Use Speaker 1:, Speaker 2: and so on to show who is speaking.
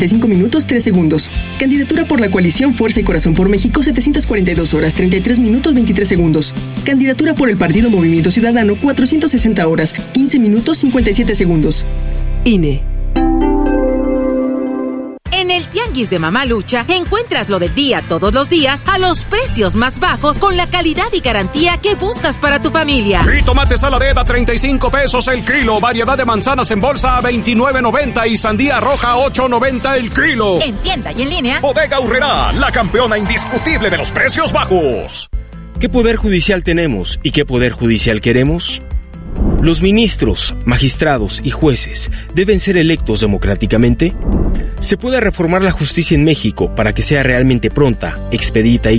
Speaker 1: 5 minutos 3 segundos. Candidatura por la coalición Fuerza y Corazón por México, 742 horas 33 minutos 23 segundos. Candidatura por el Partido Movimiento Ciudadano, 460 horas 15 minutos 57 segundos. INE.
Speaker 2: En el Tianguis de Mamalucha encuentras lo del día todos los días a los precios más bajos con la calidad y garantía que buscas para tu familia.
Speaker 3: Y tomate saladera a 35 pesos el kilo, variedad de manzanas en bolsa a 29.90 y sandía roja a 8.90 el kilo.
Speaker 2: En tienda y en línea.
Speaker 3: Bodega Aurrerá, la campeona indiscutible de los precios bajos.
Speaker 4: ¿Qué poder judicial tenemos y qué poder judicial queremos? ¿Los ministros, magistrados y jueces deben ser electos democráticamente? ¿Se puede reformar la justicia en México para que sea realmente pronta, expedita y